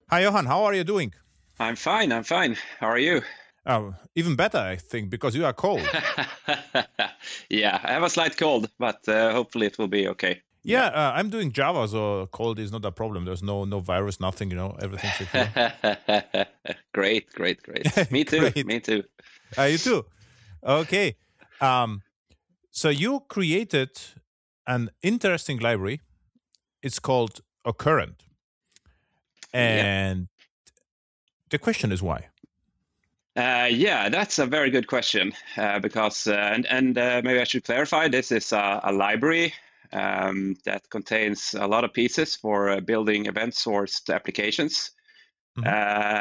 Hi, Johan. How are you doing? I'm fine. I'm fine. How are you? Even better, I think, because you are cold. Yeah, I have a slight cold, but hopefully it will be okay. Yeah. Yeah, I'm doing Java, so cold is not a problem. There's no virus, nothing. Everything's secure. Great, great, great. Me too. Great. Me too. You too. Okay. Um, so you created an interesting library. It's called Occurrent, Yeah. and the question is why. Yeah, that's a very good question because and maybe I should clarify. This is a library that contains a lot of pieces for building event-sourced applications. Mhm.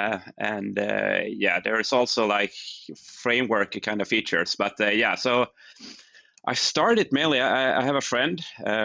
Yeah, there is also like framework kind of features. But yeah, so I started mainly. I have a friend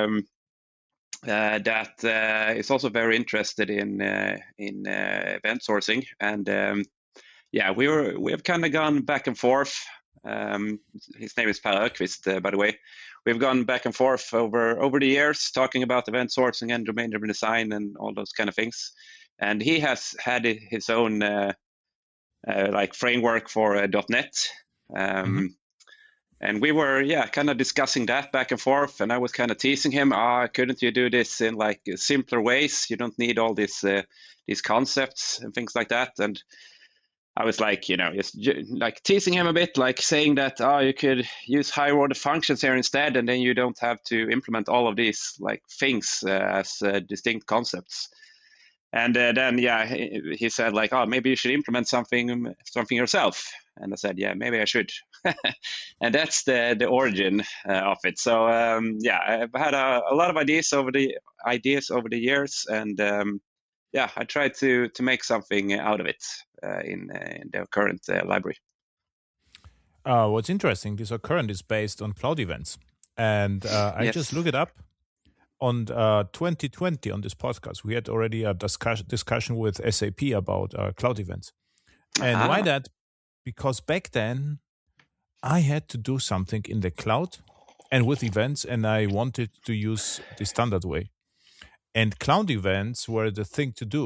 that is also very interested in event sourcing, and yeah, we have kind of gone back and forth. His name is Per Öqvist, by the way. We've gone back and forth over the years, talking about event sourcing and domain-driven design and all those kind of things. And he has had his own like framework for .NET. Mhm. And we were, yeah, kind of discussing that back and forth. And I was kind of teasing him, couldn't you do this in like simpler ways? You don't need all these concepts and things like that. And I was like, just like teasing him a bit, like saying that, you could use higher order functions here instead, and then you don't have to implement all of these like things as distinct concepts. And then, yeah, he said like, maybe you should implement something yourself. And I said, yeah, maybe I should. And that's the origin of it. So yeah, I've had a lot of ideas over the years, and yeah, I tried to make something out of it in the current library. What's interesting, this Occurrent is based on cloud events. And I just Yes. look it up. On 2020 on this podcast, we had already a discussion with SAP about cloud events. And why Aha. that? Because back then I had to do something in the cloud and with events, and I wanted to use the standard way. And cloud events were the thing to do.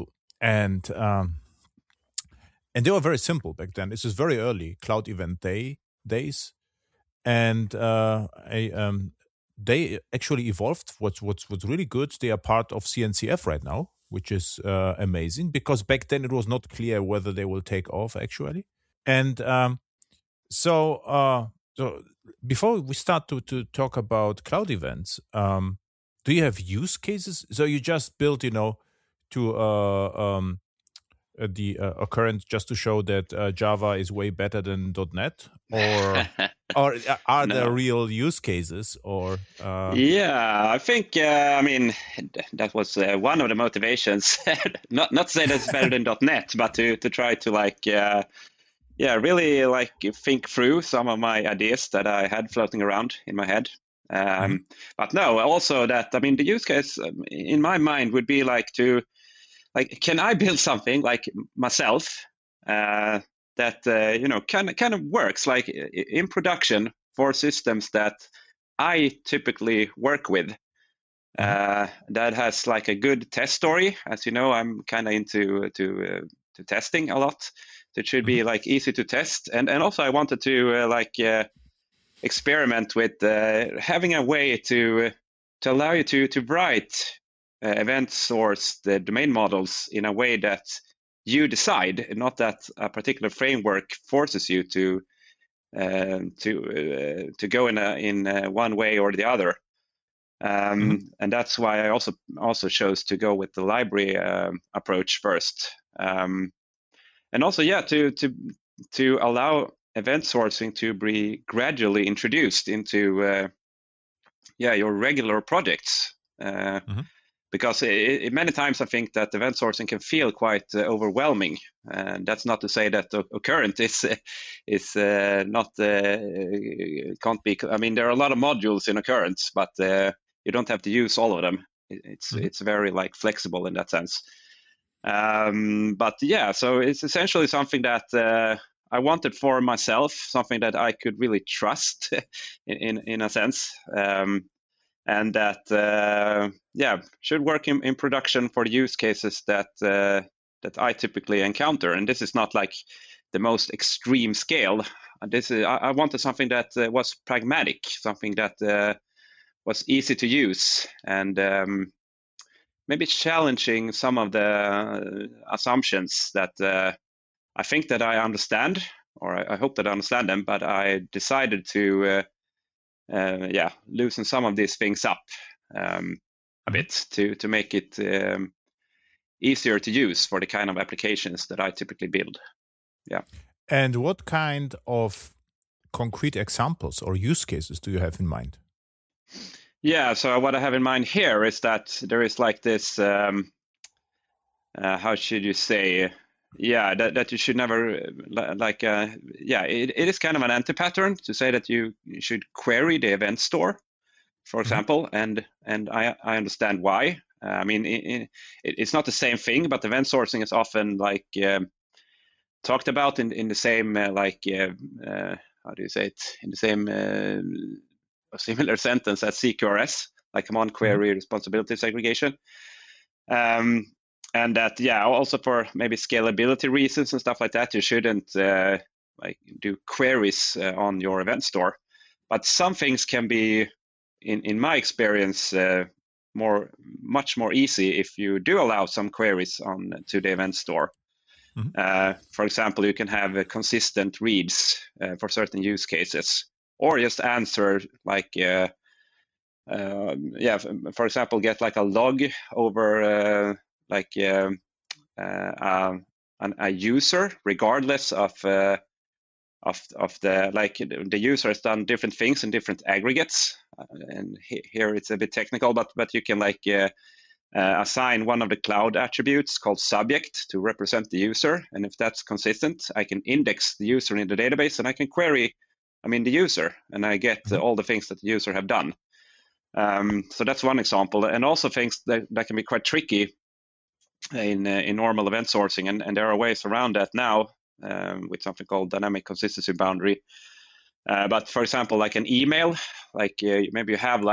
And they were very simple back then. This is very early cloud event days, and they actually evolved. What's really good? They are part of CNCF right now, which is amazing because back then it was not clear whether they will take off actually. And so so before we start to talk about cloud events, do you have use cases? So you just built, to the Occurrent just to show that Java is way better than .NET, or are there No. real use cases? Or Yeah, I think I mean that was one of the motivations. Not to say that's better than .NET, but to try to like yeah, really like think through some of my ideas that I had floating around in my head. Mhm. But no, also that I mean the use case in my mind would be like to like can I build something like myself that kind of works like in production for systems that I typically work with Mhm. that has like a good test story. As you know, I'm kind of into to testing a lot. So it should Mhm. be like easy to test, and also I wanted to experiment with having a way to allow you to write event source the domain models in a way that you decide, not that a particular framework forces you to go in one way or the other. Mhm. And that's why I also chose to go with the library approach first. And also, yeah, to allow event sourcing to be gradually introduced into yeah your regular projects. Mhm. Because many times I think that event sourcing can feel quite overwhelming, and that's not to say that Occurrent is not can't be. I mean, there are a lot of modules in Occurrent, but you don't have to use all of them. Mhm. It's very like flexible in that sense. But yeah, so it's essentially something that I wanted for myself, something that I could really trust in a sense. And that yeah should work in production for the use cases that that I typically encounter. And this is not like the most extreme scale. I wanted something that was pragmatic, something that was easy to use, and maybe challenging some of the assumptions that I think that I understand, or I hope that I understand them, but I decided to loosen some of these things up a bit to make it easier to use for the kind of applications that I typically build. Yeah. And what kind of concrete examples or use cases do you have in mind? Yeah, so what I have in mind here is that there is like this, how should you say, that you should never, it is kind of an anti-pattern to say that you should query the event store, for example, and I understand why. I mean, it's not the same thing, but event sourcing is often like talked about in the same how do you say it, in the same similar sentence as CQRS, like command query responsibility segregation. And that, also for maybe scalability reasons and stuff like that, you shouldn't do queries on your event store. But some things can be, in my experience, much more easy if you do allow some queries to the event store. For example, you can have consistent reads for certain use cases, or just answer for example, get like a log over a user, regardless of the the user has done different things in different aggregates. And here it's a bit technical, but you can assign one of the cloud attributes called subject to represent the user. And if that's consistent, I can index the user in the database, and I can query, the user, and I get all the things that the user have done. So that's one example. And also things that can be quite tricky in normal event sourcing. And there are ways around that now with something called dynamic consistency boundary. But for example, like an email, maybe you have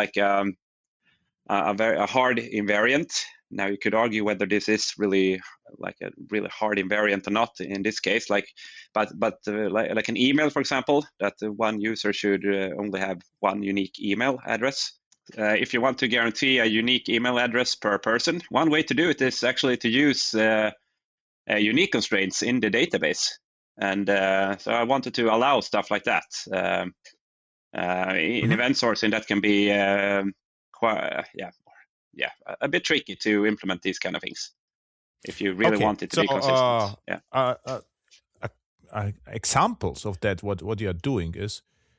a hard invariant. Now you could argue whether this is really like a really hard invariant or not in this case. But an email, for example, that one user should only have one unique email address. If you want to guarantee a unique email address per person, one way to do it is actually to use unique constraints in the database. And so I wanted to allow stuff like that. In event sourcing, that can be a bit tricky to implement these kind of things if you really want it to be consistent. Examples of that, what you are doing is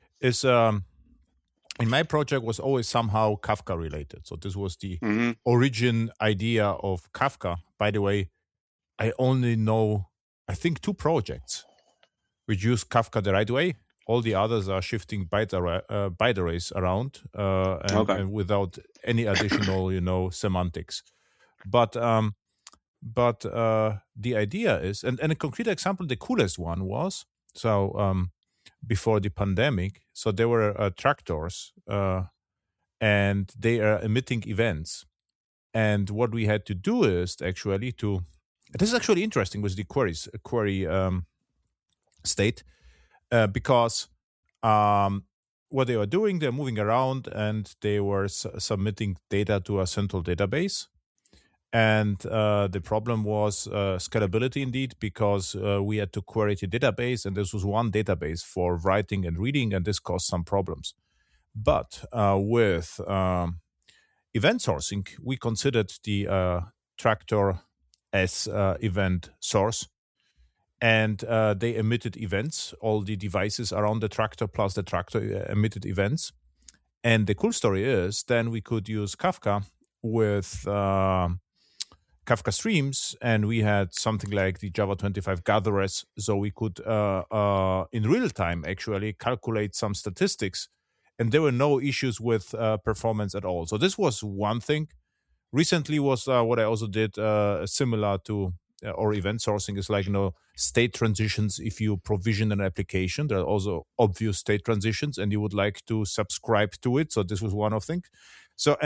in my project was always somehow Kafka related. So this was the origin idea of Kafka. By the way, I only know, I think, 2 projects which use Kafka the right way. All the others are shifting byte arrays around and without any additional, semantics. But the idea is, and a concrete example, the coolest one was, before the pandemic, so there were tractors and they are emitting events. And what we had to do is actually this is actually interesting with the query state, because what they were doing, they're moving around and they were submitting data to a central database. And the problem was scalability indeed, because we had to query the database, and this was one database for writing and reading, and this caused some problems. But with event sourcing, we considered the tractor as event source, and they emitted events, all the devices around the tractor plus the tractor emitted events. And the cool story is then we could use Kafka with Kafka Streams, and we had something like the Java 25 gatherers, so we could in real time actually calculate some statistics, and there were no issues with performance at all. So this was one thing. Recently was what I also did similar to or event sourcing is state transitions. If you provision an application, there are also obvious state transitions and you would like to subscribe to it. So this was one of things. So, and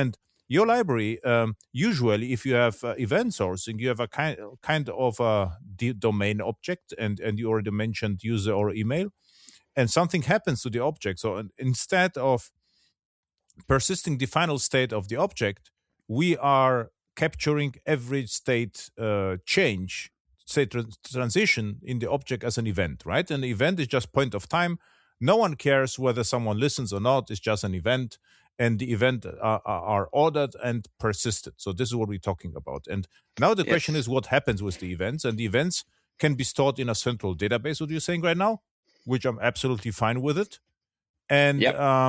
your library, usually if you have event sourcing, you have a kind of a domain object, and you already mentioned user or email, and something happens to the object. So instead of persisting the final state of the object, we are capturing every state change, state transition in the object as an event, right? And the event is just point of time. No one cares whether someone listens or not. It's just an event, and the event are ordered and persisted. So this is what we're talking about. And now the question is, what happens with the events? And the events can be stored in a central database, what you're saying right now, which I'm absolutely fine with it. And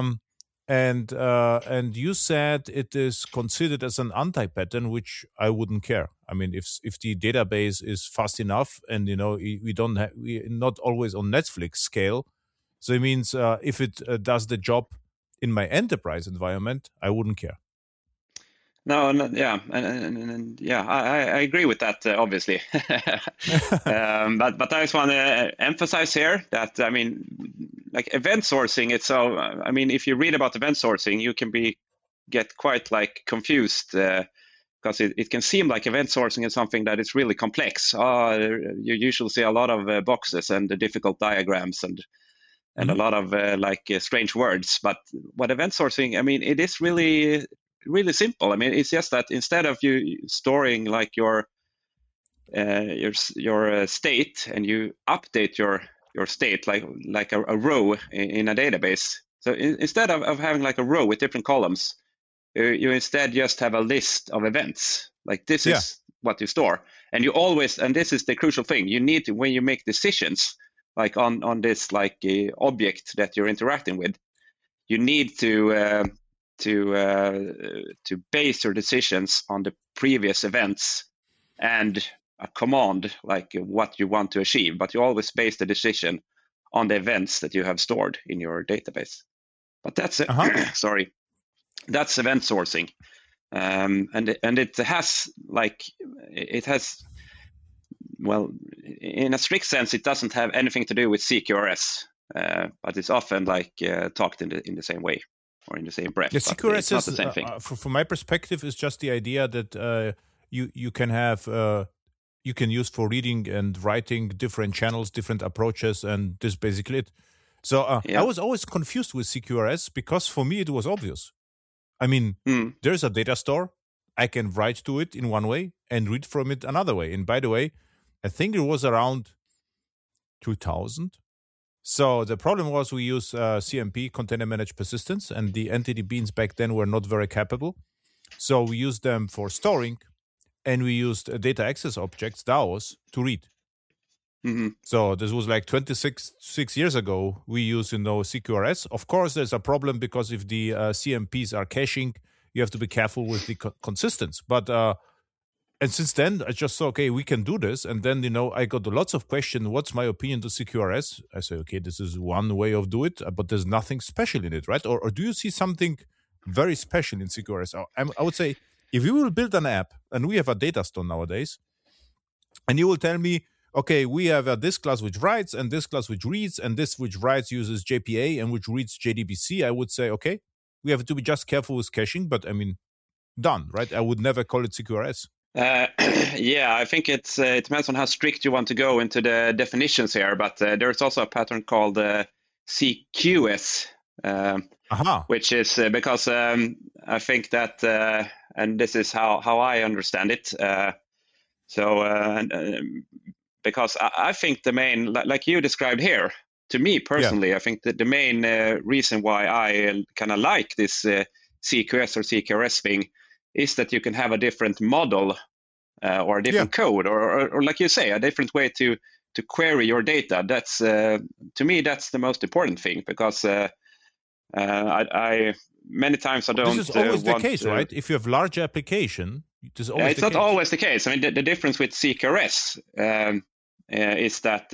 and you said it is considered as an anti-pattern, which I wouldn't care. I mean, if the database is fast enough, and we're not always on Netflix scale, so it means if it does the job in my enterprise environment, I wouldn't care. No, and I agree with that, obviously. But I just want to emphasize here that, I mean, like event sourcing, it's so, I mean, if you read about event sourcing, you can get quite like confused because it can seem like event sourcing is something that is really complex. You usually see a lot of boxes and difficult diagrams and a lot of strange words. But what event sourcing, I mean, it is really simple. I mean, it's just that instead of you storing like your state, and you update your state like a row in a database. So instead of having like a row with different columns, you instead just have a list of events. Like this is what you store, and you always, and this is the crucial thing, you need to, when you make decisions like on this like object that you're interacting with, you need to base your decisions on the previous events and a command, like what you want to achieve, but you always base the decision on the events that you have stored in your database. But that's sorry, that's event sourcing, and it has well, in a strict sense, it doesn't have anything to do with CQRS, but it's often like talked in the same way or in the same breath. Yeah, CQRS it's not the same thing. From my perspective, is just the idea that you can have you can use for reading and writing different channels, different approaches, and this is basically it. So I was always confused with CQRS because for me it was obvious. I mean, there's a data store. I can write to it in one way and read from it another way. And by the way, I think it was around 2000. So the problem was we used CMP, Container Managed Persistence, and the entity beans back then were not very capable. So we used them for storing, and we used data access objects, DAOs, to read. Mm-hmm. So this was like 26 years ago. We used CQRS. Of course, there's a problem because if the CMPs are caching, you have to be careful with the consistency. But and since then, I just thought, okay, we can do this. And then, I got lots of questions. What's my opinion to CQRS? I say, okay, this is one way of do it, but there's nothing special in it, right? Or do you see something very special in CQRS? I would say, if you will build an app, and we have a data store nowadays, and you will tell me, okay, we have this class which writes, and this class which reads, and this which writes uses JPA, and which reads JDBC, I would say, okay, we have to be just careful with caching, but I mean, done, right? I would never call it CQRS. Yeah, I think it depends on how strict you want to go into the definitions here, but there's also a pattern called CQS, which is because I think that, and this is how I understand it. Because I think the main, like you described here, to me personally, I think that the main reason why I kind of like this CQS or CQRS thing is that you can have a different model or a different code, or like you say, a different way to query your data. That's to me, that's the most important thing, because I many times I don't. This is always the case, right? If you have large application, it's always it's not always the case. I mean, the difference with CQRS is that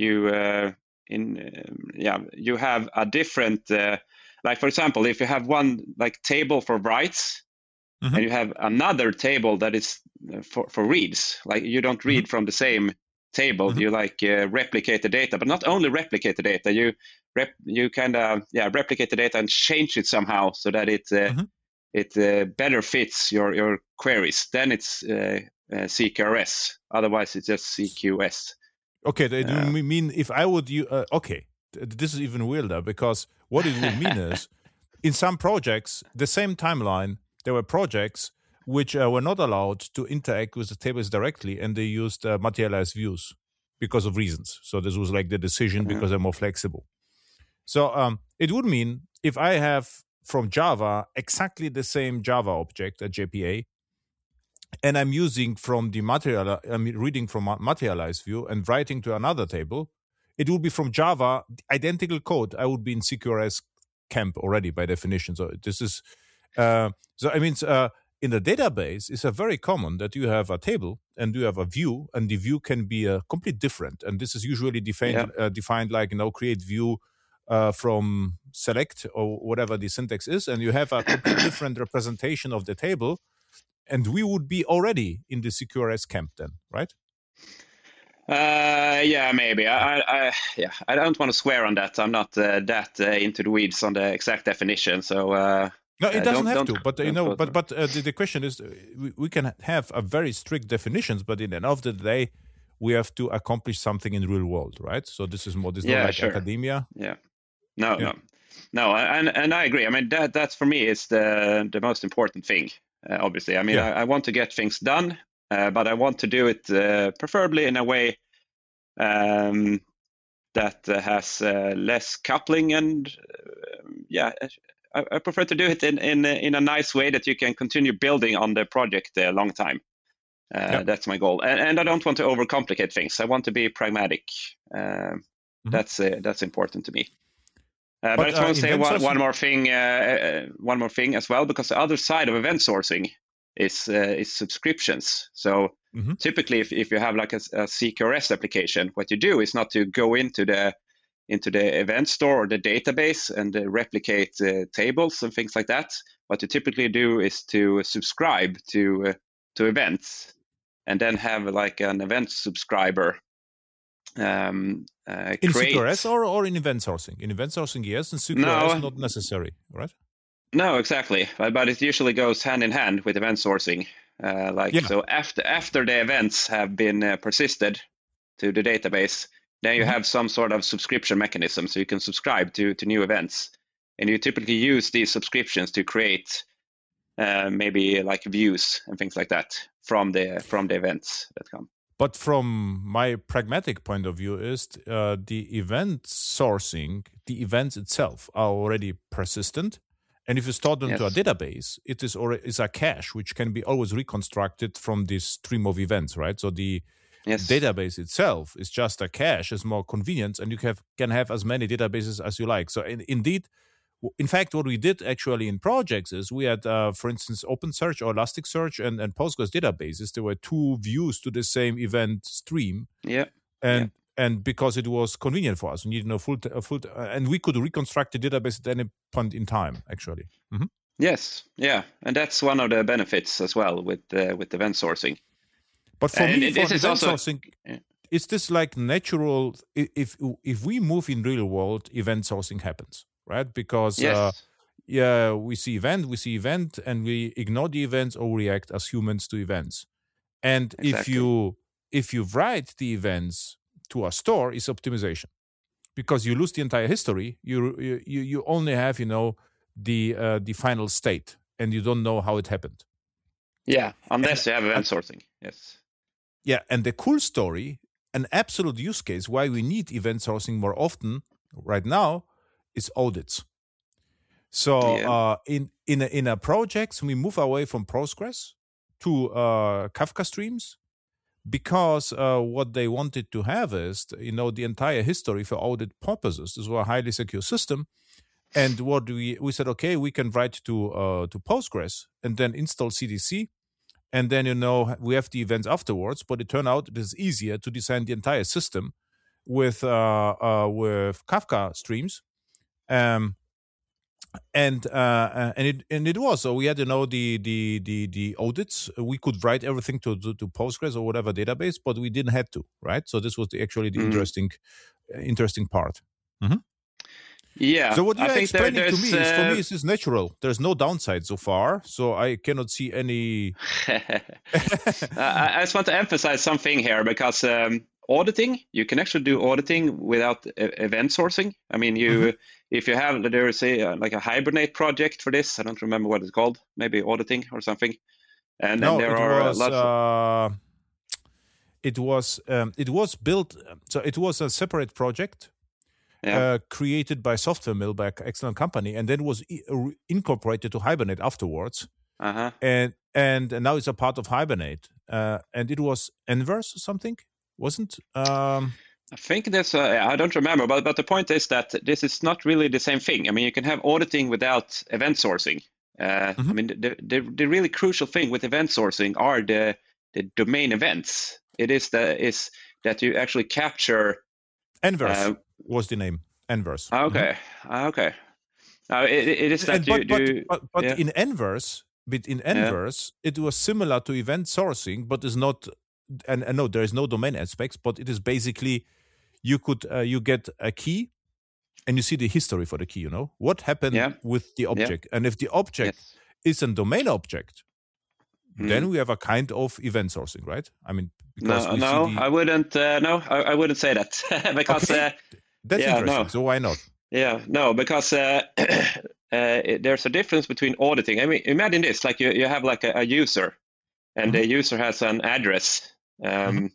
you have a different, like for example, if you have one like table for writes, and you have another table that is for reads, like you don't read from the same table, you replicate the data, but not only replicate the data, you kind of replicate the data and change it somehow so that it better fits your queries, then it's CQRS. Otherwise, it's just CQS. Okay, do you mean if I would use... okay, this is even weirder, because what it would mean is, in some projects, the same timeline, there were projects which were not allowed to interact with the tables directly, and they used materialized views because of reasons. So this was like the decision because they're more flexible. So it would mean if I have from Java exactly the same Java object at JPA, and I'm using from the I'm reading from materialized view and writing to another table, it would be from Java, identical code. I would be in CQRS camp already by definition. So this is, so I mean, in the database, it's a very common that you have a table and you have a view, and the view can be completely different. And this is usually defined like, create view from select or whatever the syntax is, and you have a completely different representation of the table. And we would be already in the CQRS camp then, right? Yeah, maybe. I don't want to swear on that. I'm not that into the weeds on the exact definition. So no, it doesn't have to. But the question is, we can have a very strict definitions, but in the end of the day, we have to accomplish something in the real world, right? So this is more. This is not like academia. Yeah. No. And I agree. I mean, that's for me is the most important thing. Obviously, I mean, I want to get things done, but I want to do it preferably in a way that has less coupling, and I prefer to do it in a nice way that you can continue building on the project a long time. That's my goal, and I don't want to overcomplicate things. I want to be pragmatic. That's important to me. But I just want to say one more thing as well, because the other side of event sourcing is subscriptions. So typically, if you have like a CQRS application, what you do is not to go into the event store or the database and replicate tables and things like that. What you typically do is to subscribe to events, and then have like an event subscriber. In CQRS or in event sourcing? In event sourcing, yes. In CQRS, not necessary, right? No, exactly. But it usually goes hand in hand with event sourcing. So after the events have been persisted to the database, then you have some sort of subscription mechanism, so you can subscribe to new events, and you typically use these subscriptions to create maybe like views and things like that from the events that come. But from my pragmatic point of view is the event sourcing, the events itself are already persistent. And if you store them to a database, it's a cache which can be always reconstructed from this stream of events, right? So the database itself is just a cache, is more convenient, and you can have as many databases as you like. So indeed, in fact, what we did actually in projects is we had, for instance, OpenSearch or Elasticsearch and Postgres databases. There were two views to the same event stream. And because it was convenient for us, we needed and we could reconstruct the database at any point in time, actually. Mm-hmm. Yes, and that's one of the benefits as well with event sourcing. But for me, for event sourcing, is this like natural? If we move in real world, event sourcing happens. Right, because we see event, and we ignore the events or react as humans to events. And if you write the events to a store, it's optimization, because you lose the entire history. You only have the final state, and you don't know how it happened. Yeah, unless you have event sourcing. Yes. Yeah, and the cool story, an absolute use case why we need event sourcing more often right now, is audits. So in a projects, we move away from Postgres to Kafka streams, because what they wanted to have is the entire history for audit purposes. This was a highly secure system, and what we said, okay, we can write to Postgres and then install CDC, and then we have the events afterwards. But it turned out it is easier to design the entire system with Kafka streams. And it was so we had the audits. We could write everything to Postgres or whatever database, but we didn't have to, right? So this was actually the interesting part. Mm-hmm. Yeah. So what you I are think explaining to me is, for me, there's this is natural. There's no downside so far, so I cannot see any. I just want to emphasize something here because auditing, you can actually do auditing without event sourcing. I mean, if you have, there is like a Hibernate project for this. I don't remember what it's called, maybe auditing or something. And No, there it are was. lots. It was built. So it was a separate project. Yeah. Created by Software Mill, by an excellent company, and then was incorporated to Hibernate afterwards. Uh-huh. And now it's a part of Hibernate. And it was Enverse or something, wasn't? I think that's. I don't remember, but the point is that this is not really the same thing. I mean, you can have auditing without event sourcing. I mean, the really crucial thing with event sourcing are the domain events. It is that you actually capture. Enverse was the name. Enverse. Okay. Okay. It is that but in Enverse, it was similar to event sourcing, but is not. And no, there is no domain aspects, but it is basically you get a key, and you see the history for the key. You know what happened with the object, and if the object is a domain object, then we have a kind of event sourcing, right? I mean, because I wouldn't. I wouldn't say that because that's interesting. So why not? Yeah, no, because there's a difference between auditing. I mean, imagine this: like you have like a user, and the user has an address, and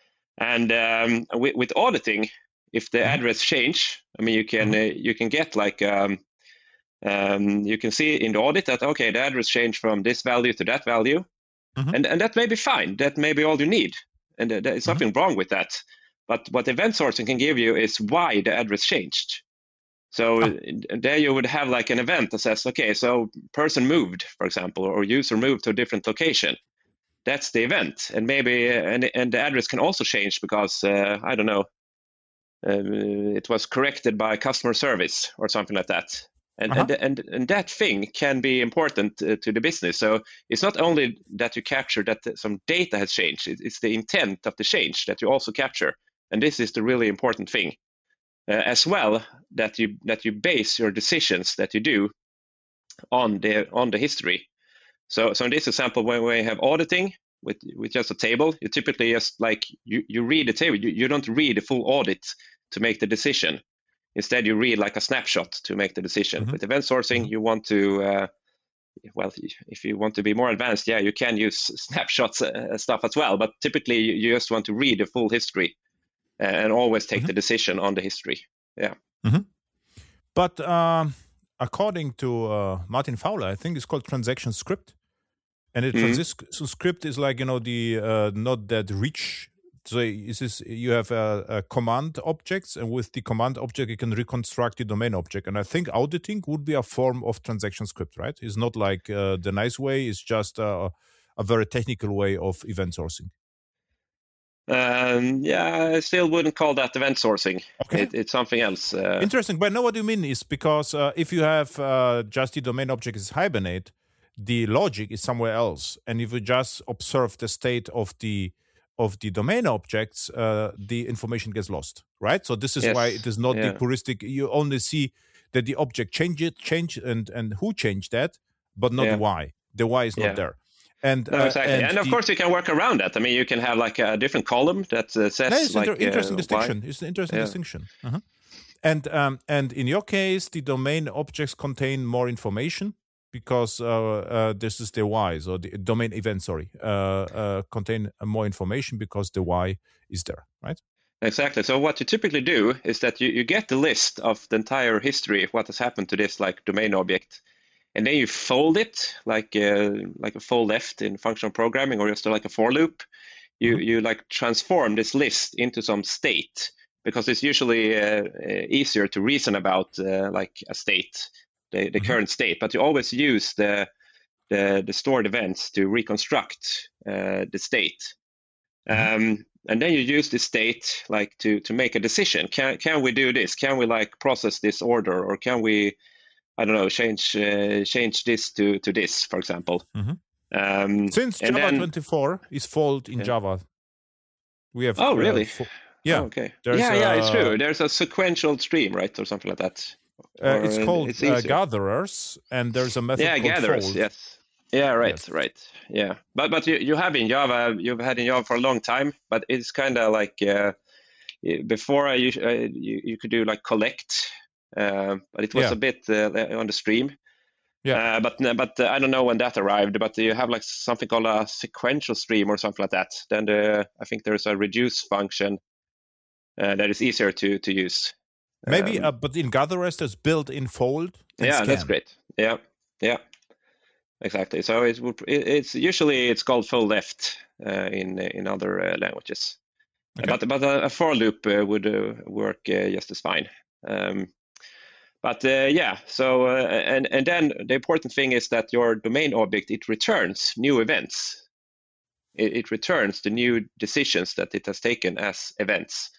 with auditing, if the address change, I mean, you can get like you can see in the audit that okay, the address changed from this value to that value, and that may be fine. That may be all you need, and there is nothing wrong with that. But what event sourcing can give you is why the address changed. So there you would have like an event that says, okay, so person moved, for example, or user moved to a different location. That's the event, and maybe and the address can also change because I don't know, it was corrected by customer service or something like that. And that thing can be important to the business. So it's not only that you capture that some data has changed; it's the intent of the change that you also capture. And this is the really important thing, as well, that you base your decisions that you do on the history. So in this example, when we have auditing with just a table, you typically just like you read the table. You don't read the full audit to make the decision. Instead, you read like a snapshot to make the decision. With event sourcing, you want to well, if you want to be more advanced, you can use snapshots stuff as well. But typically, you just want to read the full history. And always take the decision on the history. Yeah. But according to Martin Fowler, I think it's called transaction script. And the transaction script is like, the not that rich. So you have a command objects, and with the command object, you can reconstruct the domain object. And I think auditing would be a form of transaction script, right? It's not like the nice way. It's just a very technical way of event sourcing. I still wouldn't call that event sourcing. Okay. It's something else. Interesting, but I know what you mean is because if you have just the domain object is Hibernate, the logic is somewhere else, and if you just observe the state of the domain objects, the information gets lost, right? So this is why it is not the puristic. You only see that the object changed, and who changed that, but not why. The why is not there. And exactly, and of course you can work around that. I mean, you can have like a different column that says it's like interesting distinction. It's an interesting distinction. And in your case, the domain objects contain more information because this is the why. So the domain event, contain more information because the why is there, right? Exactly. So what you typically do is that you get the list of the entire history of what has happened to this like domain object. And then you fold it like a fold left in functional programming, or just like a for loop. You like transform this list into some state, because it's usually easier to reason about like a state, the current state. But you always use the stored events to reconstruct the state. And then you use the state like to make a decision. Can we do this? Can we like process this order, or can we, I don't know, change this to this, for example. Since Java 24 is fold in Java, we have. Oh, really? Yeah. Oh, okay. It's true. There's a sequential stream, right, or something like that. It's called it's easier? gatherers, and there's a method called gatherers. fold. Yes. Yeah. Right. Yes. Right. Yeah. But you have in Java. You've had in Java for a long time. But it's kind of like before you could do like collect, but it was a bit on the stream. Yeah. But I don't know when that arrived. But you have like something called a sequential stream or something like that. Then I think there's a reduce function that is easier to use. Maybe, but in gatherers there's built-in fold. And yeah, scan. that's great. Yeah, exactly. So it's usually it's called fold left in other languages. Okay. But a for loop would work just as fine. So and then the important thing is that your domain object, it returns new events. It returns the new decisions that it has taken as events,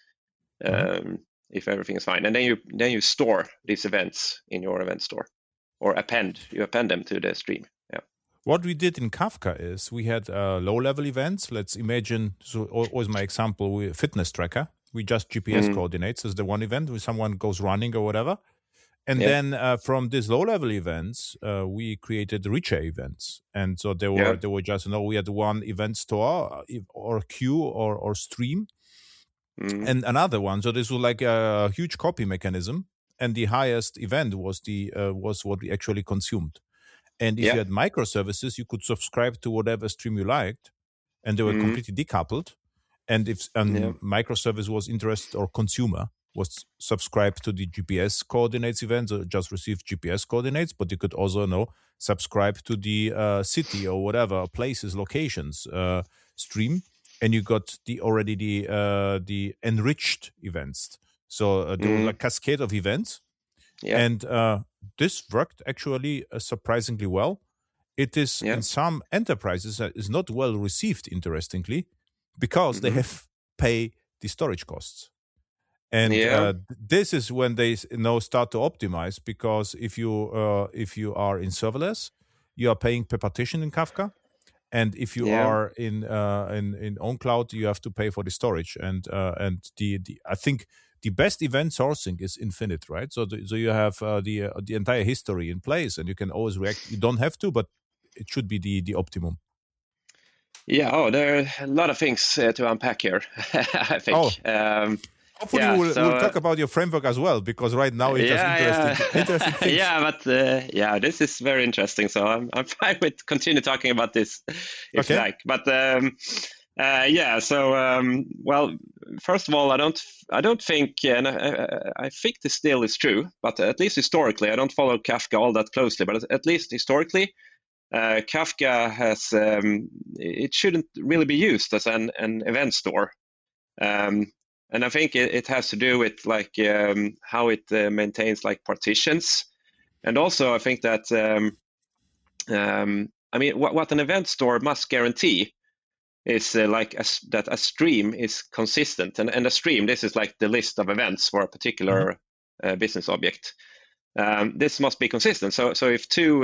if everything is fine. And then you store these events in your event store, or you append them to the stream. Yeah. What we did in Kafka is we had low-level events. Let's imagine, so always my example, fitness tracker. We just GPS coordinates as the one event where someone goes running or whatever. And then from these low-level events, we created richer events. And so they were just, we had one event store or queue or stream and another one. So this was like a huge copy mechanism. And the highest event was was what we actually consumed. And if you had microservices, you could subscribe to whatever stream you liked, and they were completely decoupled. And if microservice was interested, or consumer was subscribed to the GPS coordinates event, or just received GPS coordinates, but you could also subscribe to the city or whatever places, locations stream, and you got the enriched events. So there was a cascade of events. Yeah. And this worked actually surprisingly well. It is in some enterprises is not well received, interestingly, because they have pay the storage costs. And this is when they start to optimize, because if you are in serverless, you are paying per partition in Kafka, and if you are in OwnCloud, you have to pay for the storage. And I think the best event sourcing is infinite, right? So you have the entire history in place, and you can always react. You don't have to, but it should be the optimum. Yeah. There are a lot of things to unpack here. I think. Hopefully we'll talk about your framework as well, because right now it's just interesting things. This is very interesting. So I'm fine with continue talking about this if you like. But well, first of all, I don't think, and I think this still is true, but at least historically, I don't follow Kafka all that closely, but at least historically, Kafka has it shouldn't really be used as an event store. And I think it has to do with like how it maintains like partitions, and also I think that what an event store must guarantee is that a stream is consistent, and a stream, this is like the list of events for a particular business object. This must be consistent. So if two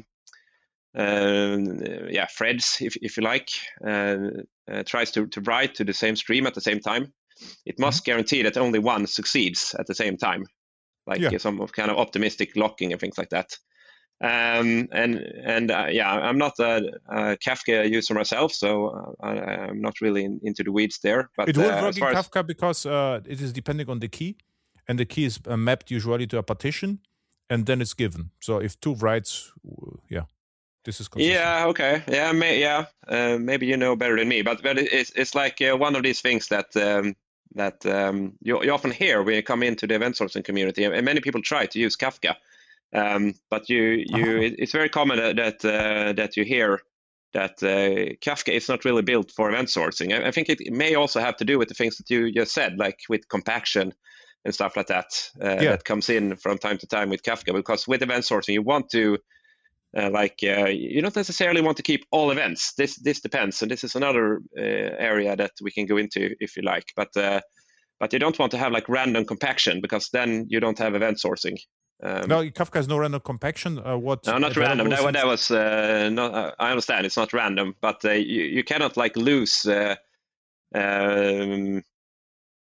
threads, if you like, tries to write to the same stream at the same time, it must guarantee that only one succeeds at the same time, like some kind of optimistic locking and things like that. I'm not a Kafka user myself, so I'm not really into the weeds there. But it will work in Kafka because it is depending on the key, and the key is mapped usually to a partition, and then it's given. So if two writes, this is consistent. Yeah. Okay. Yeah. Maybe you know better than me, but it's like one of these things that you often hear when you come into the event sourcing community, and many people try to use Kafka, but it's very common that you hear that Kafka is not really built for event sourcing. I think it may also have to do with the things that you just said, like with compaction and stuff like that, that comes in from time to time with Kafka, because with event sourcing you want to you don't necessarily want to keep all events. This depends, and this is another area that we can go into if you like. But you don't want to have like random compaction, because then you don't have event sourcing. No, Kafka has no random compaction. No, not random. That was not. I understand it's not random, but you cannot like lose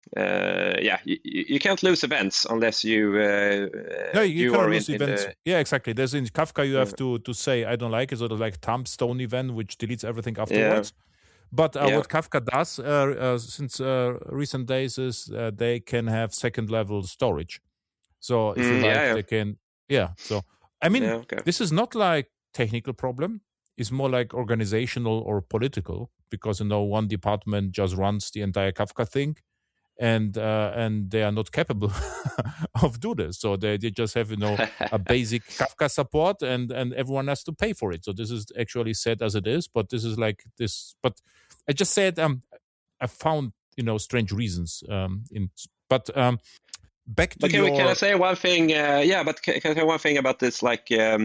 you can't lose events unless you No, you you cannot are lose in events. the Yeah, exactly. There's in Kafka you have to say I don't like it, sort of like tombstone event which deletes everything afterwards. But what Kafka does since recent days is they can have second level storage. So if you like, they can. Yeah. So I mean, this is not like technical problem. It's more like organizational or political because one department just runs the entire Kafka thing, and they are not capable of do this. So they just have a basic Kafka support, and everyone has to pay for it. So this is actually said as it is, but this is like this. But I just said I found strange reasons back to can I say one thing? But can I say one thing about this, like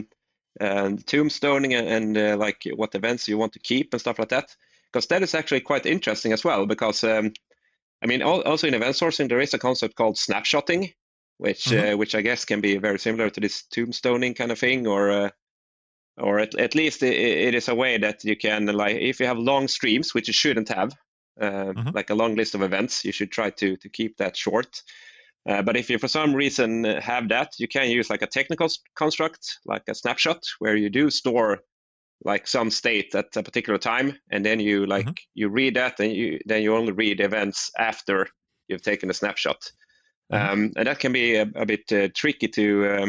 tombstoning and like what events you want to keep and stuff like that? Because that is actually quite interesting as well. Because I mean, also in event sourcing, there is a concept called snapshotting, which I guess can be very similar to this tombstoning kind of thing, or at least it is a way that you can, like, if you have long streams, which you shouldn't have, like a long list of events, you should try to keep that short. But if you for some reason have that, you can use like a technical construct, like a snapshot, where you do store like some state at a particular time, and then you you read that, and then you only read events after you've taken a snapshot. And that can be a bit tricky to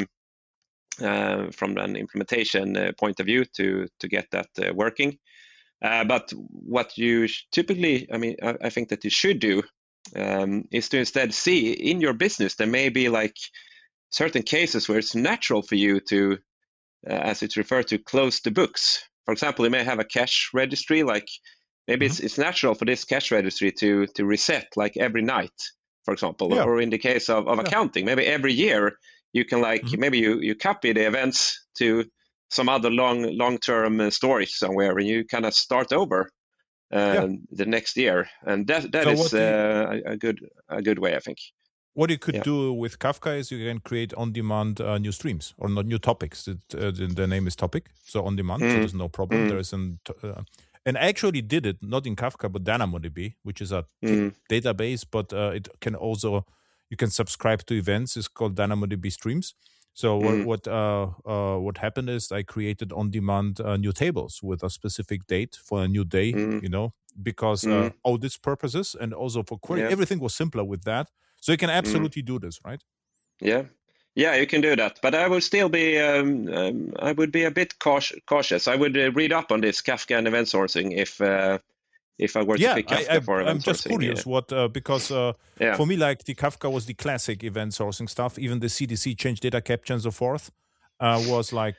from an implementation point of view to get that working. But what you typically, I mean, I think that you should do is to instead see in your business there may be like certain cases where it's natural for you to, as it's referred to, close the books. For example, you may have a cash registry, like maybe it's natural for this cash registry to reset like every night, for example, or in the case of accounting, maybe every year you can maybe you copy the events to some other long-term storage somewhere, and you kind of start over the next year, and that is a good way, I think. What you could do with Kafka is you can create on-demand new streams or not new topics. The name is topic, so on-demand, so there's no problem. There is and I actually did it not in Kafka but DynamoDB, which is a database, but it can also you can subscribe to events. It's called DynamoDB Streams. So what happened is I created on-demand new tables with a specific date for a new day, because audit purposes and also for query. Everything was simpler with that. So you can absolutely do this, right? Yeah, you can do that. But I would still be, I would be a bit cautious. I would read up on this Kafka and event sourcing if I were to pick Kafka for event sourcing. I'm just curious because for me, like the Kafka was the classic event sourcing stuff. Even the CDC change data capture and so forth was like,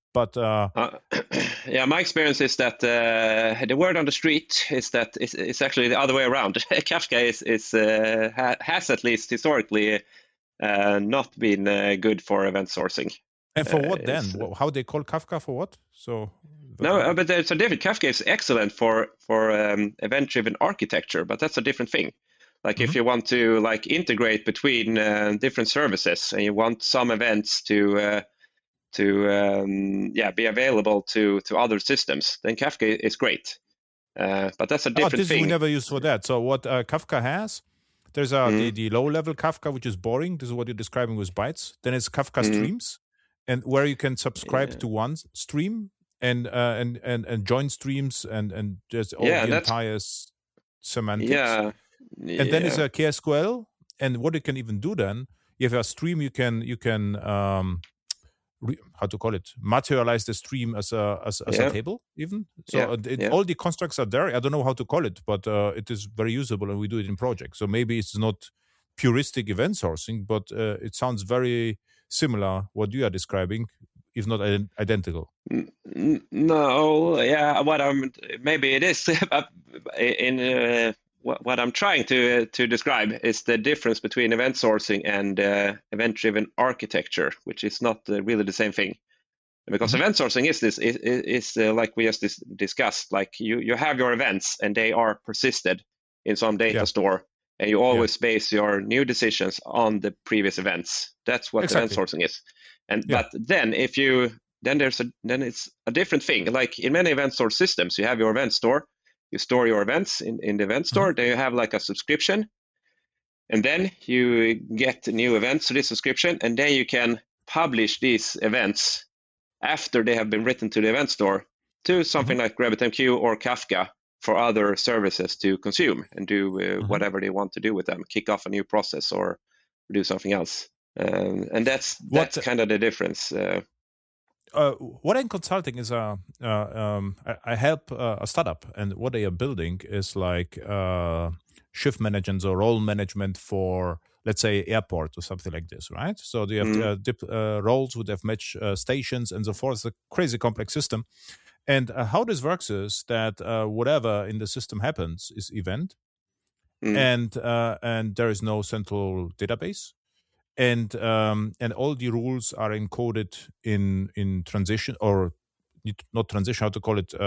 my experience is that the word on the street is that it's actually the other way around. Kafka has at least historically not been good for event sourcing. And for what then? How they call Kafka for what? But David, Kafka is excellent for event-driven architecture, but that's a different thing. Like if you want to like integrate between different services and you want some events to be available to other systems, then Kafka is great. But that's a different thing. We never used for that. So what Kafka has, there's the low-level Kafka, which is boring. This is what you're describing with bytes. Then it's Kafka streams, and where you can subscribe to one stream and join streams and there's all the entire semantics. And then it's a KSQL, and what you can even do then, you have a stream. You can how to call it, materialize the stream as a table even. So all the constructs are there. I don't know how to call it, but it is very usable, and we do it in projects. So maybe it's not puristic event sourcing, but it sounds very similar what you are describing, if not identical. No, maybe it is. What I'm trying to describe is the difference between event sourcing and event-driven architecture, which is not really the same thing. Because event sourcing is like we just discussed, like you have your events and they are persisted in some data store, and you always base your new decisions on the previous events. That's what event sourcing is. And but then then it's a different thing. Like in many event source systems, you have your event store. You store your events in the event store. Then you have like a subscription. And then you get new events to this subscription, and then you can publish these events after they have been written to the event store to something like RabbitMQ or Kafka for other services to consume and do whatever they want to do with them, kick off a new process or do something else. And that's kind of the difference. What I'm consulting is I help a startup, and what they are building is like shift management or role management for, let's say, airport or something like this, right? So they have roles would have match stations and so forth. It's a crazy complex system. And how this works is that whatever in the system happens is event, and there is no central database. And all the rules are encoded in transition, or not transition, how to call it,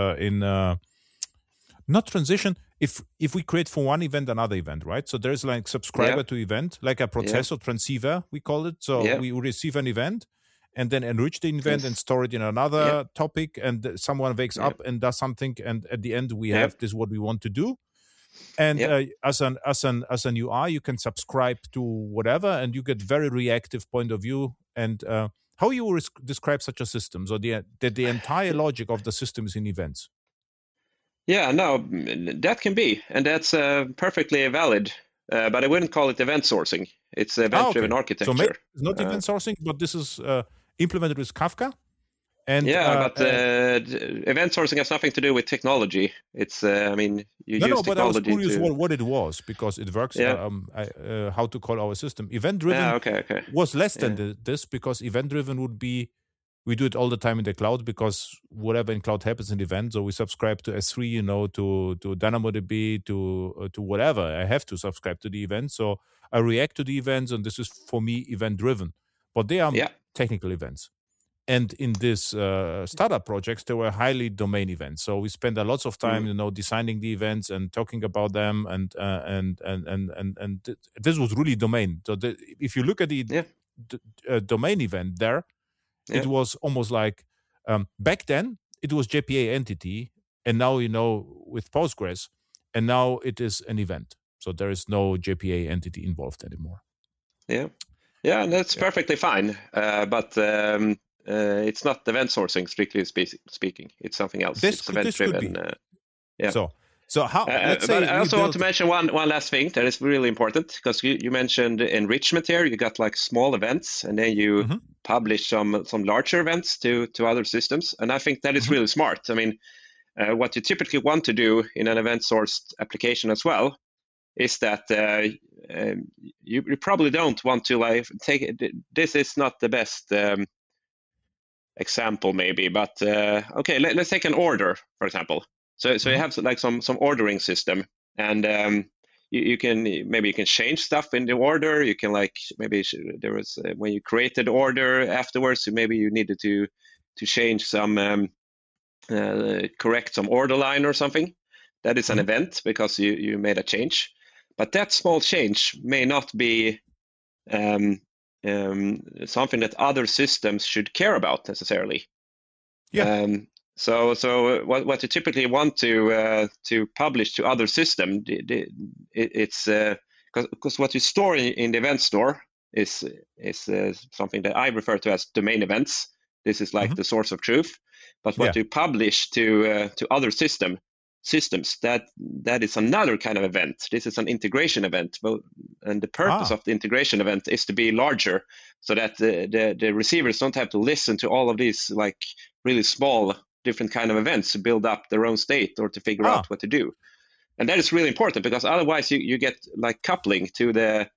not transition. If we create for one event another event, right? So there's like subscriber to event, like a processor transceiver, we call it. So we receive an event and then enrich the event and store it in another topic, and someone wakes up and does something, and at the end we have this what we want to do. And as an UI, you can subscribe to whatever, and you get very reactive point of view. And how you will describe such a system? So the entire logic of the system is in events. Yeah, no, that can be, and that's perfectly valid. But I wouldn't call it event sourcing. It's event-driven architecture. So maybe it's not event sourcing, but this is implemented with Kafka. And but event sourcing has nothing to do with technology. It's, you use technology. But I was curious what it was, because it works. How to call our system event-driven was less than this, because event-driven would be, we do it all the time in the cloud, because whatever in cloud happens in event. So we subscribe to S3, to DynamoDB, to whatever. I have to subscribe to the event. So I react to the events, and this is for me event-driven. But they are technical events. And in this startup projects, there were highly domain events. So we spent a lot of time, designing the events and talking about them, and this was really domain. So if you look at the domain event there, it was almost like back then it was JPA entity, and now with Postgres, and now it is an event. So there is no JPA entity involved anymore. Yeah, and that's perfectly fine. But it's not event sourcing, strictly speaking. It's something else. It's event-driven. So how? Let's say but I also want to mention one last thing that is really important, because you mentioned enrichment here. You got like small events, and then you publish some larger events to other systems. And I think that is really smart. I mean, what you typically want to do in an event-sourced application as well is that you probably don't want to take it. This is not the best example, maybe, but let's take an order, for example. So you have like some ordering system, and you can change stuff in the order. You can maybe there was when you created the order afterwards, maybe you needed to change some correct some order line or something. That is an event because you made a change, but that small change may not be something that other systems should care about necessarily. So what you typically want to publish to other system, it's because what you store in the event store is something that I refer to as domain events. This is like the source of truth. But what you publish to other systems, that is another kind of event. This is an integration event, and the purpose of the integration event is to be larger, so that the receivers don't have to listen to all of these like really small different kind of events to build up their own state or to figure out what to do. And that is really important, because otherwise you get like coupling to the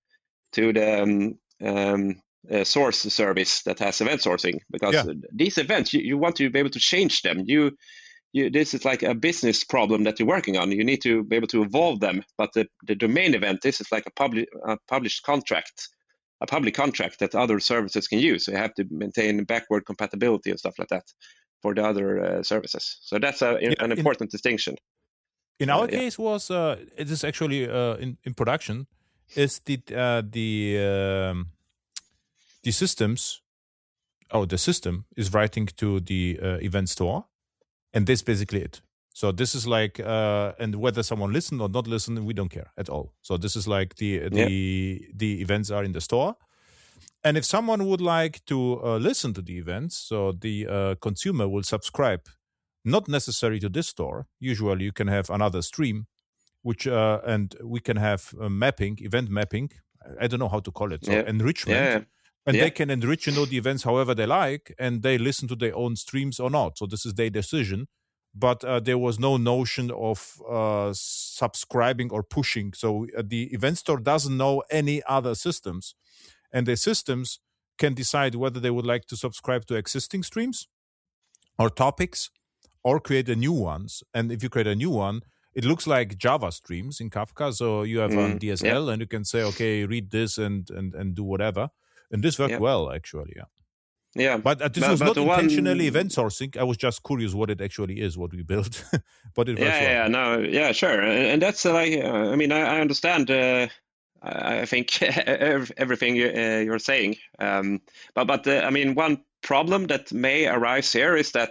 source service that has event sourcing, because these events you want to be able to change them. This is like a business problem that you're working on. You need to be able to evolve them. But the domain event, this is like a published contract, a public contract that other services can use. So you have to maintain backward compatibility and stuff like that for the other services. So that's an important distinction. In our case, it is actually in production. Is the systems? Oh, the system is writing to the event store. And that's basically it. So this is like, and whether someone listen or not listen, we don't care at all. So this is like the events are in the store. And if someone would like to listen to the events, so the consumer will subscribe, not necessarily to this store. Usually you can have another stream, which and we can have event mapping. I don't know how to call it. So enrichment. Yeah. And they can enrich, the events however they like, and they listen to their own streams or not. So this is their decision. But there was no notion of subscribing or pushing. So the event store doesn't know any other systems. And the systems can decide whether they would like to subscribe to existing streams or topics or create a new ones. And if you create a new one, it looks like Java streams in Kafka. So you have DSL and you can say, okay, read this and do whatever. And this worked well, actually. Yeah. But this was not intentionally event sourcing. I was just curious what it actually is, what we built. But it was sure. And that's I understand. I think everything you're saying. But one problem that may arise here is that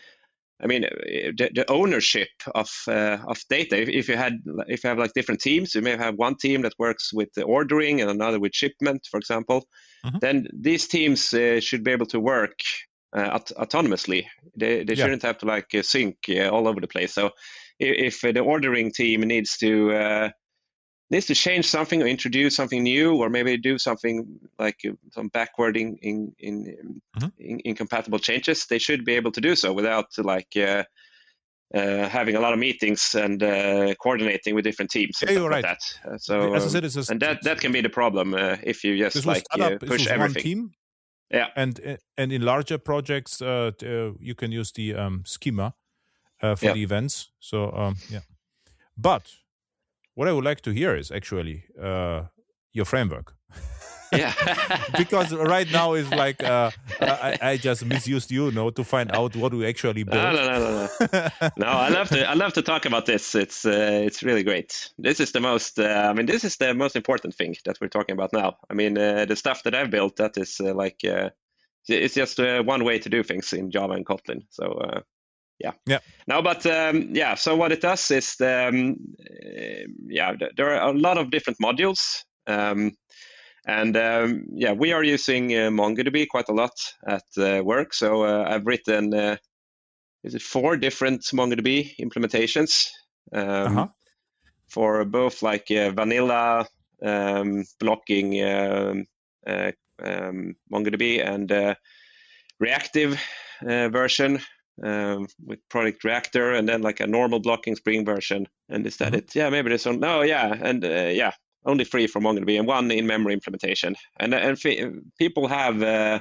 the ownership of data. If you have like different teams, you may have one team that works with the ordering and another with shipment, for example. Mm-hmm. Then these teams should be able to work autonomously. They shouldn't have to sync all over the place. So if the ordering team needs to change something or introduce something new, or maybe do something like some backward incompatible changes, they should be able to do so without having a lot of meetings and coordinating with different teams. Yeah, you're right. That. So as I said, and that can be the problem if you just push everything. One team. Yeah, and in larger projects, you can use the schema for the events. So but what I would like to hear is actually your framework. Yeah. Because right now is like I just misused to find out what we actually built. No. No, I love to talk about this. It's really great. This is the most this is the most important thing that we're talking about now. The stuff that I've built, that is it's just one way to do things in Java and Kotlin. So No, but so what it does is there are a lot of different modules. We are using MongoDB quite a lot at work. So I've written 4 different MongoDB implementations for both vanilla blocking MongoDB and reactive version with Project Reactor, and then a normal blocking Spring version. And is that it? Yeah, maybe there's one. No, only 3 for MongoDB and 1 in-memory implementation. And people have,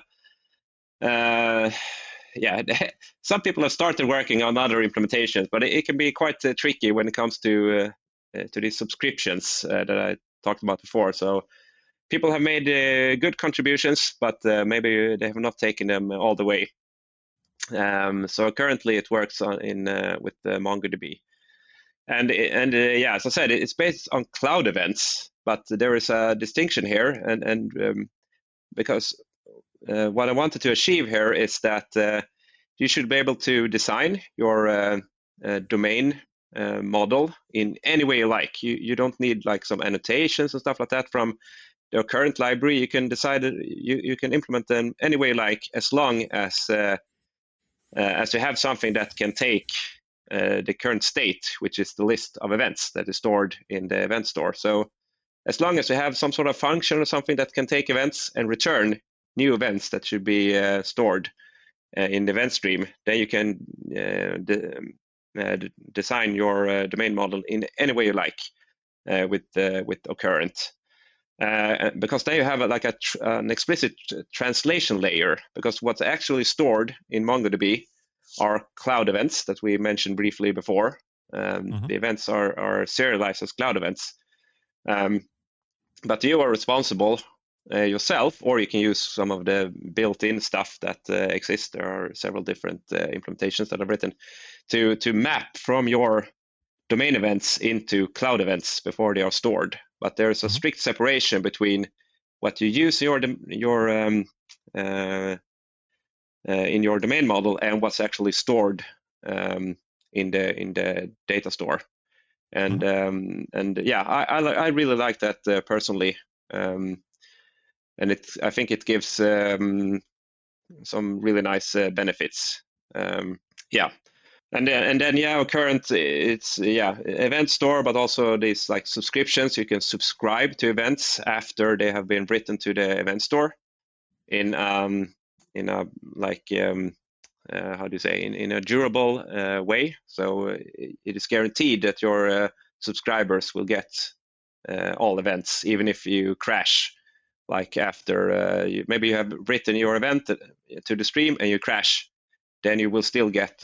some people have started working on other implementations, but it can be quite tricky when it comes to these subscriptions that I talked about before. So people have made good contributions, but maybe they have not taken them all the way. So currently it works with MongoDB. And as I said, it's based on cloud events, but there is a distinction here, and because what I wanted to achieve here is that you should be able to design your domain model in any way you like. You don't need some annotations and stuff like that from your current library. You can decide you can implement them any way you like, as long as you have something that can take the current state, which is the list of events that is stored in the event store. So as long as you have some sort of function or something that can take events and return new events that should be stored in the event stream, then you can design your domain model in any way you like with Occurrent. Because then you have an explicit translation layer, because what's actually stored in MongoDB are cloud events that we mentioned briefly before. The events are serialized as cloud events. But you are responsible yourself, or you can use some of the built-in stuff that exists. There are several different implementations that I've written to map from your domain events into cloud events before they are stored. But there's a strict separation between what you use in your domain model and what's actually stored in the data store. And yeah, I really like that personally. And I think it gives some really nice benefits. Yeah. And then yeah, current it's event store, but also these like subscriptions. You can subscribe to events after they have been written to the event store in a like how do you say, in a durable way. So it is guaranteed that your subscribers will get all events, even if you crash. Like after maybe you have written your event to the stream and you crash, then you will still get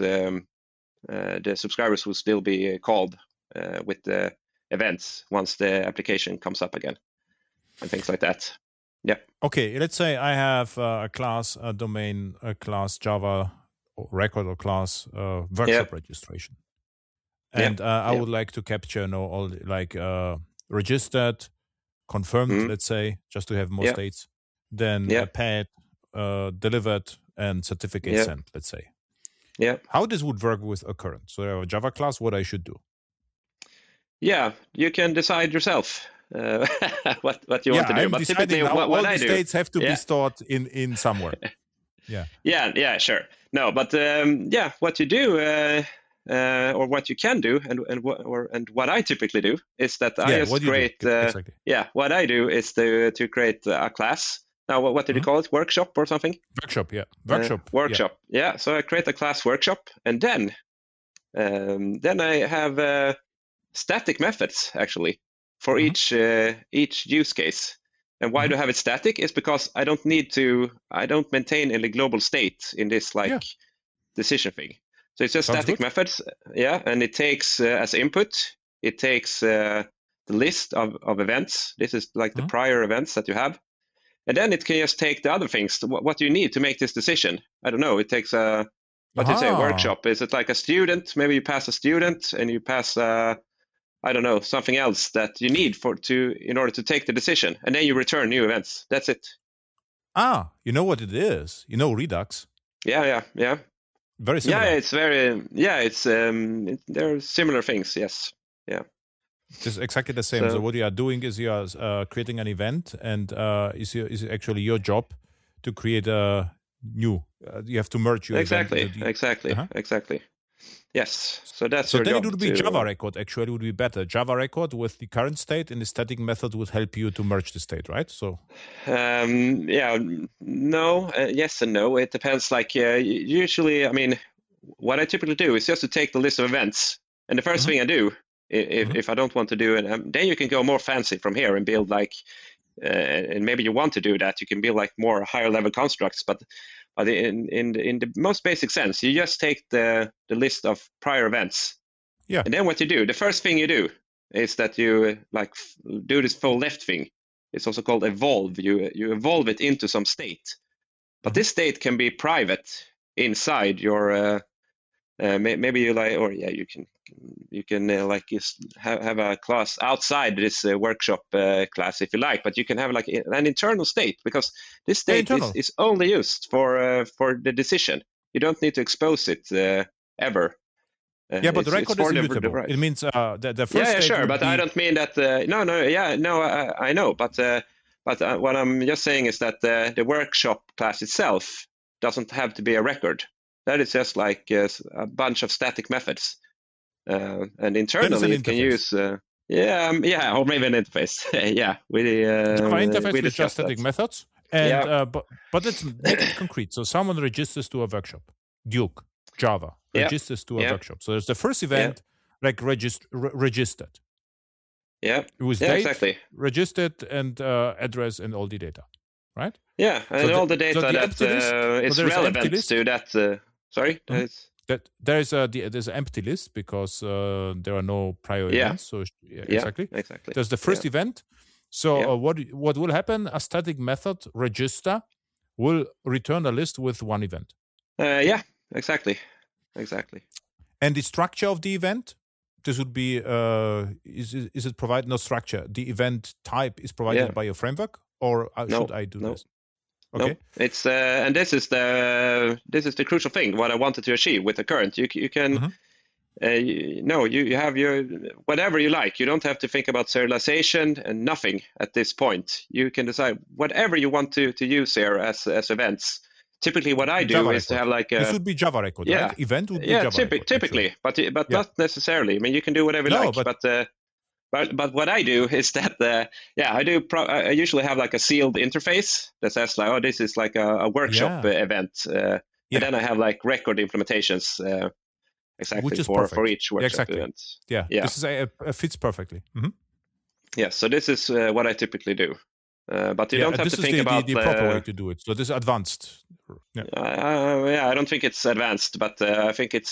the subscribers will still be called with the events once the application comes up again, and things like that. Yeah. Okay, let's say I have a class, a domain, a class Java record or class workshop registration, and I would like to capture all like registered, confirmed, let's say, just to have more states, then paid, delivered, and certificate sent, let's say. Yeah. How this would work with a current? So I have a Java class, what I should do? Yeah, you can decide yourself what you want to do. I'm but typically, now what all I the do, states have to be stored in somewhere. Yeah, sure. No, but what you do or what you can do, and what I typically do is that I just create. Exactly. What I do is to create a class. Now, what did you call it? Workshop or something? Workshop, yeah. Workshop. Yeah. So I create a class workshop, and then I have static methods actually for each use case. And why do I have it static? Is because I don't maintain any global state in this decision thing. So it's just static methods. Yeah, and it takes as input, it takes the list of events. This is like the prior events that you have. And then it can just take the other things. What do you need to make this decision? I don't know. It takes a workshop. Is it like a student? Maybe you pass a student and you pass I don't know, something else that you need in order to take the decision, and then you return new events. That's it. You know what it is? You know Redux? Yeah. Very similar. Yeah, it's very there are similar things. Yes. Yeah. It's exactly the same. So what you are doing is you are creating an event, and is actually your job to create a new. You have to merge your event. Exactly. Yes. So that's so then it would be Java record. Actually, would be better. Java record with the current state, and the static method would help you to merge the state, right? So. No. Yes and no. It depends. Like usually, I mean, what I typically do is just to take the list of events, and the first thing I do, if I don't want to do it, then you can go more fancy from here and build like, and maybe you want to do that. You can build like more higher level constructs, but in the most basic sense, you just take the list of prior events. Yeah. And then what you do, the first thing you do is that you like do this full left thing. It's also called evolve. You evolve it into some state, but this state can be private inside your. Maybe you like, or you can like have a class outside this workshop class if you like, but you can have like an internal state, because this state is only used for the decision. You don't need to expose it ever. But the record is immutable. It means the first state sure, but I don't mean that. I know, but what I'm just saying is that the workshop class itself doesn't have to be a record. That is just like a bunch of static methods, and internally you can use or maybe an interface. Java interface with just static methods, and but let's make it concrete. So someone registers to a workshop. Duke Java registers to a workshop. So there's the first event, like registered. Yeah, it was date, registered, and address, and all the data, right? Yeah, and all the data that is relevant to that. Sorry, that there's an empty list because there are no prior events. So exactly. There's the first event. So what will happen? A static method register will return a list with one event. Exactly. And the structure of the event, this would be is it provided? No structure. The event type is provided by your framework, or should I do this? Okay. No, it's and this is the crucial thing. What I wanted to achieve with the current, you can No, you have your whatever you like. You don't have to think about serialization and nothing at this point. You can decide whatever you want to use here as events. Typically, what I do Java is to record. have like a This would be Java record, yeah right? Event would be yeah Java record, typically, actually. but not necessarily. I mean, you can do whatever you No, like, but what I do is that I usually have like a sealed interface that says like, oh, this is like a workshop event, and then I have like record implementations exactly which is for each workshop exactly. event. Yeah, this is fits perfectly. Mm-hmm. Yeah, so this is what I typically do, but you don't have to think about the proper way to do it. So this is advanced. Yeah, I don't think it's advanced, but I think it's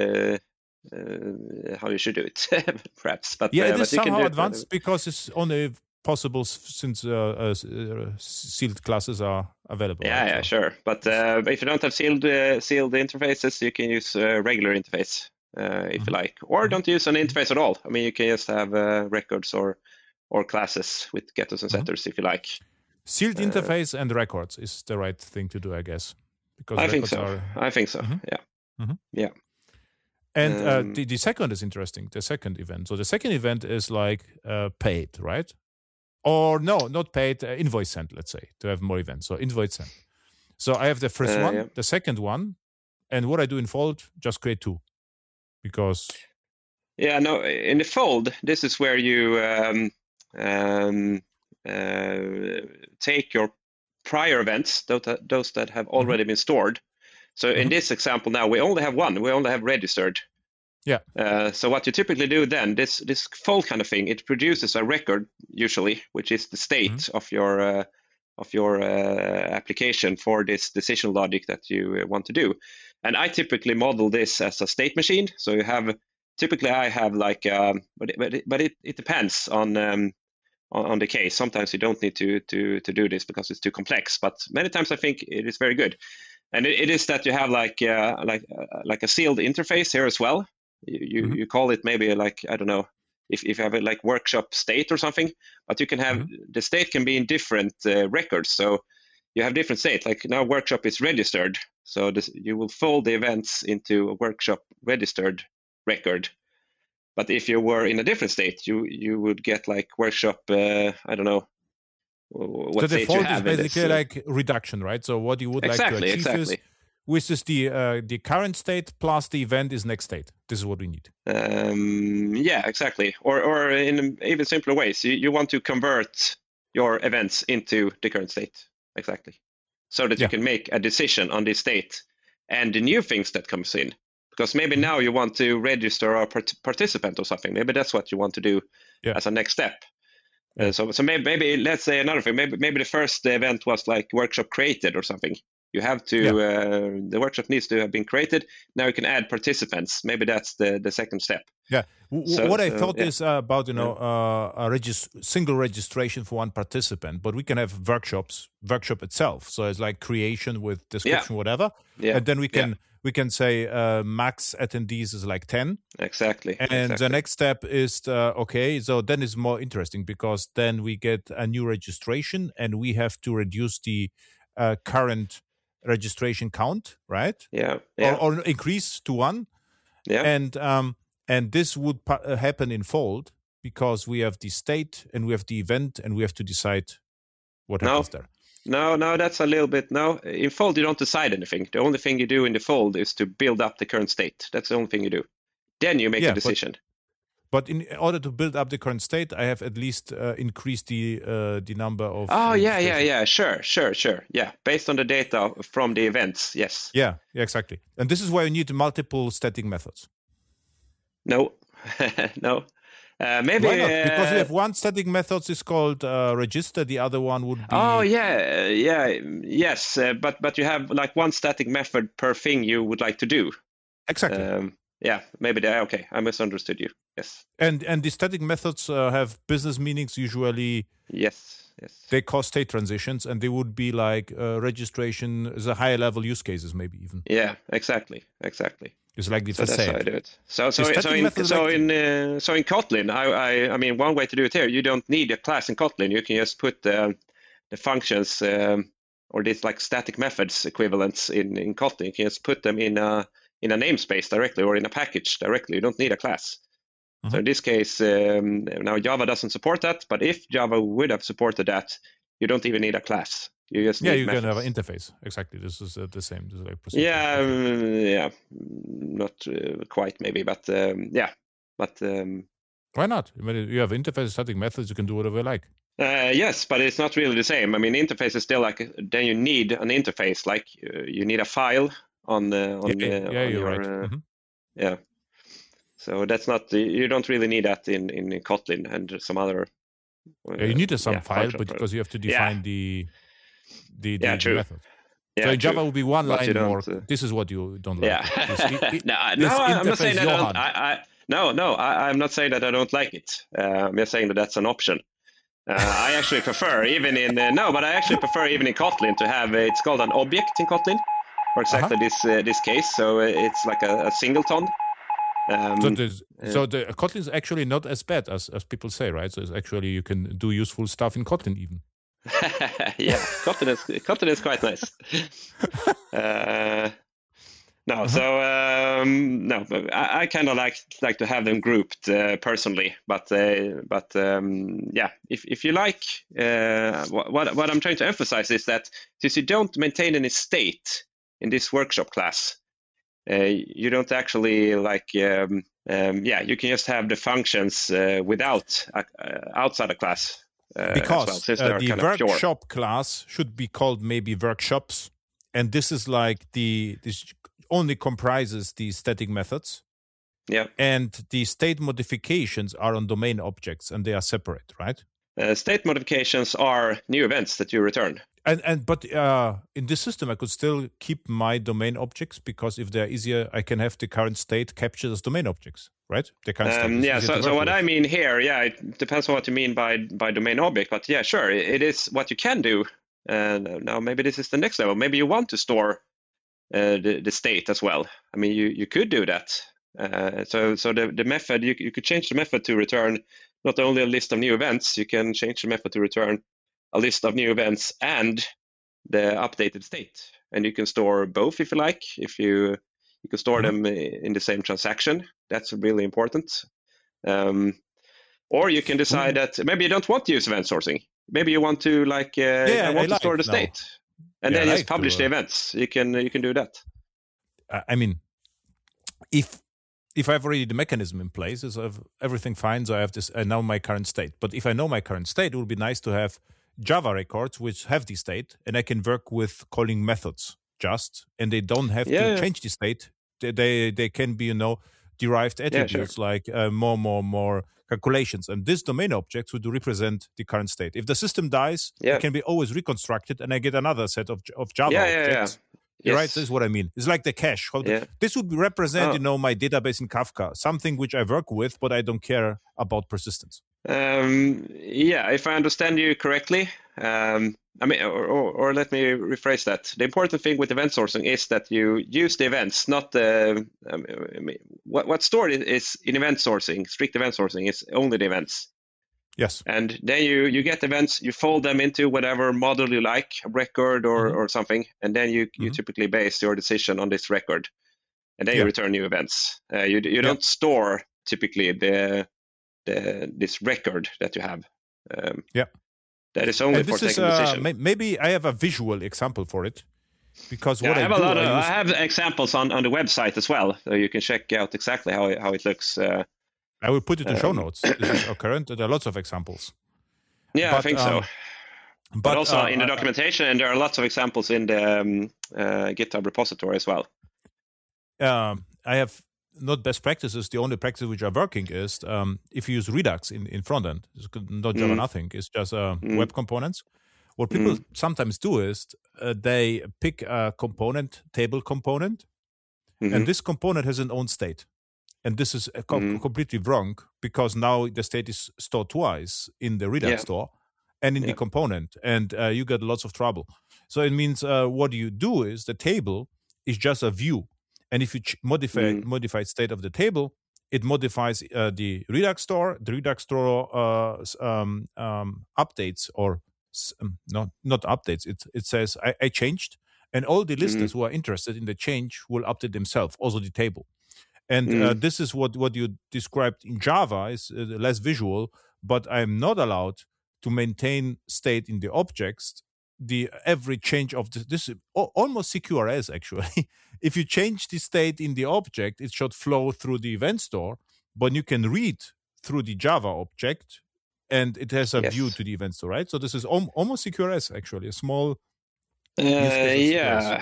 how you should do it, perhaps. But it is but somehow advanced because it's only possible since sealed classes are available. Yeah, right? yeah, sure. But if you don't have sealed interfaces, you can use a regular interface if you like, or don't use an interface at all. I mean, you can just have records or classes with getters and setters if you like. Sealed interface and records is the right thing to do, I guess, because I think so. Yeah. Mm-hmm. Yeah. And the second is interesting. The second event. So the second event is like paid, right? Or no, not paid. Invoice sent, let's say, to have more events. So invoice sent. So I have the first one, the second one, and what I do in Fold, just create two, because. Yeah, no. In the Fold, this is where you take your prior events, those that have already been stored. So in this example now, we only have one. We only have registered. Yeah. So what you typically do then, this Fold kind of thing, it produces a record usually, which is the state of your application for this decision logic that you want to do. And I typically model this as a state machine. So you have typically I have like, but it depends on the case. Sometimes you don't need to do this because it's too complex. But many times I think it is very good. And it is that you have like a sealed interface here as well. You call it maybe like, I don't know, if you have a like workshop state or something, but you can have the state can be in different records. So you have different states. Like now workshop is registered. So you will fold the events into a workshop registered record. But if you were in a different state, you would get like workshop, I don't know. What the default is basically like reduction, right? So what you would like to achieve is, which is the current state plus the event is next state. This is what we need. Yeah, exactly. Or in even simpler ways, you want to convert your events into the current state, exactly, so that you can make a decision on this state and the new things that comes in. Because maybe now you want to register a participant or something. Maybe that's what you want to do as a next step. So maybe let's say another thing. Maybe the first event was like workshop created or something. You have to the workshop needs to have been created. Now you can add participants. Maybe that's the second step. Yeah. What I thought is about a single registration for one participant, but we can have workshop itself. So it's like creation with description, whatever, and then we can say max attendees is like 10. Exactly. And the next step is so then it's more interesting because then we get a new registration and we have to reduce the current registration count, right? Yeah. Or increase to 1. Yeah. And this would happen in Fold because we have the state and we have the event and we have to decide what happens there. No, that's a little bit. No, in Fold you don't decide anything. The only thing you do in the Fold is to build up the current state. That's the only thing you do. Then you make a decision. But in order to build up the current state, I have at least increased the number of. Oh yeah. Sure. Yeah, based on the data from the events. Yes. Yeah, exactly. And this is why you need multiple static methods. No, no. Maybe why not? Because we have one static method is called register. The other one would be. Oh yes. But you have like one static method per thing you would like to do. Exactly. Yeah, maybe okay. I misunderstood you. Yes. And the static methods have business meanings usually. Yes. They cause state transitions, and they would be like registration as a higher level use cases, maybe even. Yeah, exactly. It's like the facade. That's how I do it. So in Kotlin, I mean, one way to do it here, you don't need a class in Kotlin. You can just put the functions or these like static methods equivalents in Kotlin. You can just put them in a in a namespace directly or in a package directly. You don't need a class. So in this case, now Java doesn't support that, but if Java would have supported that, you don't even need a class. You just need you methods. can have an interface. Exactly, this is the same. This is like procedure. Yeah, not quite maybe, but but why not? I mean, you have interface static methods. You can do whatever you like. Yes, but it's not really the same. I mean, interface is still like, then you need an interface, like you need a file on you're your, right. Yeah. So that's not, you don't really need that in Kotlin and some other. You need some file, but because you have to define the method. Yeah, so in Java will be one line more. This is what you don't like. I'm not saying that I'm not saying that I don't like it. I'm just saying that that's an option. I actually prefer even in but I actually prefer even in Kotlin to have it's called an object in Kotlin for exactly this case. So it's like a singleton. So the Kotlin is actually not as bad as people say, right? So it's actually you can do useful stuff in Kotlin even. Yeah, Kotlin is quite nice. I kind of like to have them grouped personally, but if you like, what I'm trying to emphasize is that since you don't maintain any state in this workshop class, you don't actually you can just have the functions without outside a class. Because the workshop pure. class should be called maybe workshops, and this is like this only comprises the static methods. Yeah. And the state modifications are on domain objects, and they are separate, right? State modifications are new events that you return. But in this system, I could still keep my domain objects because if they're easier, I can have the current state captured as domain objects, right? The current state. So what I mean here, it depends on what you mean by domain object. But yeah, sure, it is what you can do. And now maybe this is the next level. Maybe you want to store the state as well. I mean, you could do that. So the method, you could change the method to return not only a list of new events, you can change the method to return a list of new events and the updated state. And you can store both if you like. If you can store them in the same transaction. That's really important. Or you can decide that maybe you don't want to use event sourcing. Maybe you want to to store the state. And then just publish the events. You can do that. I mean, if I have already the mechanism in place, is everything fine, so I have this. I know my current state. But if I know my current state, it would be nice to have Java records which have the state, and I can work with calling methods and they don't have to change the state. They can be derived attributes like more calculations, and this domain objects would represent the current state. If the system dies, it can be always reconstructed, and I get another set of Java objects. Yes. Right, this is what I mean. It's like the cache. This would represent, my database in Kafka, something which I work with, but I don't care about persistence. If I understand you correctly, or let me rephrase that. The important thing with event sourcing is that you use the events, not what's stored is in event sourcing. Strict event sourcing is only the events. Yes. And then you get events, you fold them into whatever model you like, a record or something, and then you typically base your decision on this record, and then you return new events. You don't store typically this record that you have. That is only for taking decision. Maybe I have a visual example for it, because I have examples on the website as well, so you can check out exactly how it looks. I will put it in show notes. This is current. There are lots of examples. Yeah, I think so. But also in the documentation, and there are lots of examples in the GitHub repository as well. I have not best practices. The only practice which are working is if you use Redux in front end, it's not Java nothing. It's just web components. What people sometimes do is they pick a table component, and this component has an own state. And this is completely wrong, because now the state is stored twice in the Redux store and in the component, and you get lots of trouble. So it means what you do is the table is just a view. And if you modify state of the table, it modifies the Redux store. The Redux store updates, or not updates. It says I changed, And all the listers who are interested in the change will update themselves, also the table. And this is what you described in Java is less visual, but I'm not allowed to maintain state in the objects. Every change of this is almost CQRS actually. If you change the state in the object, it should flow through the event store, but you can read through the Java object, and it has a view to the event store, right? So this is almost CQRS actually, a small. Yeah,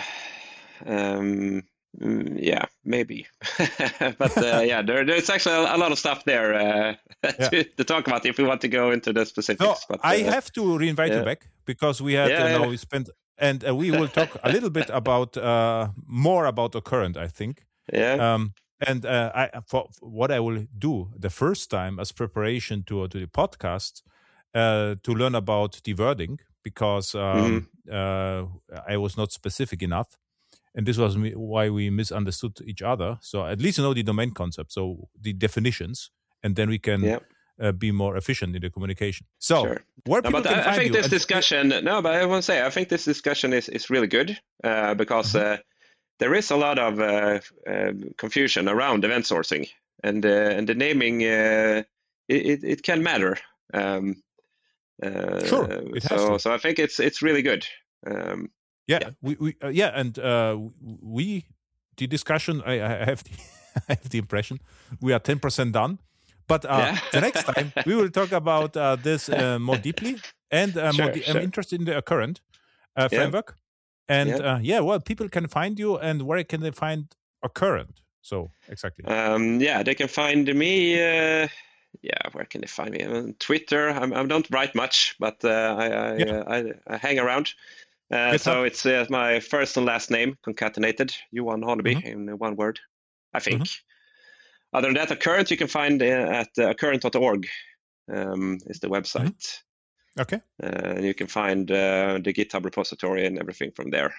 maybe. But there's actually a lot of stuff there to talk about if we want to go into the specifics. No, but I have to reinvite you back because we had we spent, and we will talk a little bit about more about Occurrent, I think. Yeah. And for what I will do the first time as preparation to the podcast to learn about the wording, because I was not specific enough. And this was why we misunderstood each other. So at least you know the domain concept, so the definitions, and then we can be more efficient in the communication. So where people can find you? I think this discussion, but I want to say, I think this discussion is really good because there is a lot of confusion around event sourcing, and the naming, it can matter. Sure, it has to. So I think it's really good. The discussion. I have I have the impression we are 10% done, but the next time we will talk about this more deeply, and I'm interested in the Occurrent framework, and people can find you, and where can they find Occurrent? So exactly. They can find me. Where can they find me? On Twitter. I don't write much, but I hang around. So it's my first and last name concatenated, Johan Haneby, in one word, I think. Other than that, Occurrent you can find at occurrent.org is the website. Okay. You can find the GitHub repository and everything from there.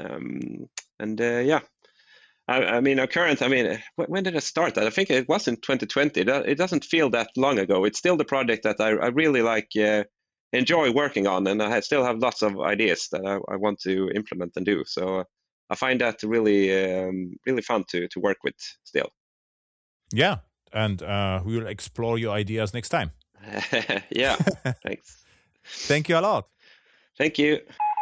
I mean, Occurrent, when did I start that? I think it was in 2020. It doesn't feel that long ago. It's still the project that I really enjoy working on, and I still have lots of ideas that I want to implement and do. So I find that really, really fun to work with still. Yeah, and we will explore your ideas next time. Yeah, thanks. Thank you a lot. Thank you.